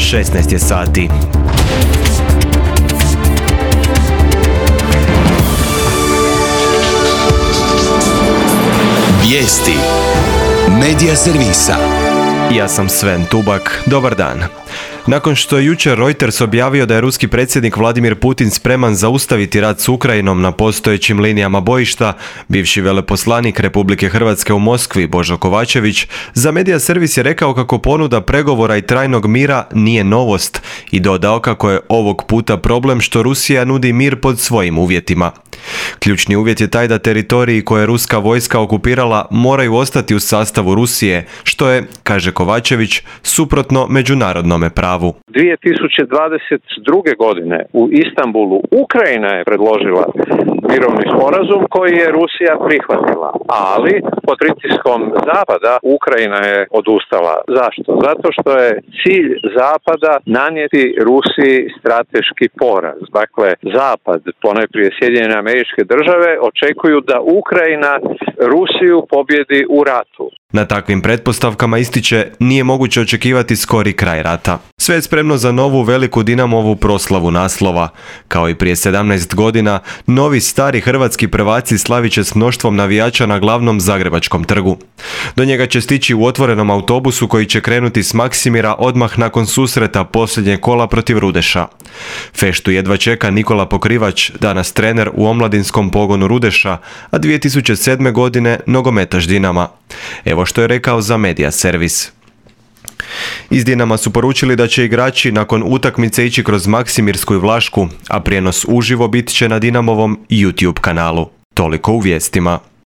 16 je sati. Vijesti Medija servisa. Ja sam Sven Tubak, dobar dan. Nakon što je jučer Reuters objavio da je ruski predsjednik Vladimir Putin spreman zaustaviti rat s Ukrajinom na postojećim linijama bojišta, bivši veleposlanik Republike Hrvatske u Moskvi Božo Kovačević za Medija servis je rekao kako ponuda pregovora i trajnog mira nije novost i dodao kako je ovog puta problem što Rusija nudi mir pod svojim uvjetima. Ključni uvjet je taj da teritoriji koje je ruska vojska okupirala moraju ostati u sastavu Rusije, što je, kaže Kovačević, suprotno međunarodnome pravu. 2022. godine u Istanbulu Ukrajina je predložila mirovni sporazum koji je Rusija prihvatila, ali pod pritiskom Zapada Ukrajina je odustala. Zašto? Zato što je cilj Zapada nanijeti Rusiji strateški poraz. Dakle, Zapad, ponajprije Sjedinjene Američke Države, očekuju da Ukrajina Rusiju pobjedi u ratu. Na takvim pretpostavkama, ističe, nije moguće očekivati skori kraj rata. Sve je spremno za novu veliku Dinamovu proslavu naslova. Kao i prije 17 godina, novi stari hrvatski prvaci slavit će s mnoštvom navijača na glavnom zagrebačkom trgu. Do njega će stići u otvorenom autobusu koji će krenuti s Maksimira odmah nakon susreta posljednjeg kola protiv Rudeša. Feštu jedva čeka Nikola Pokrivač, danas trener u omladinskom pogonu Rudeša, a 2007. godine nogometaš Dinama. Evo što je rekao za Medija servis. Iz Dinama su poručili da će igrači nakon utakmice ići kroz Maksimirsku i Vlašku, a prijenos uživo bit će na Dinamovom YouTube kanalu. Toliko u vijestima.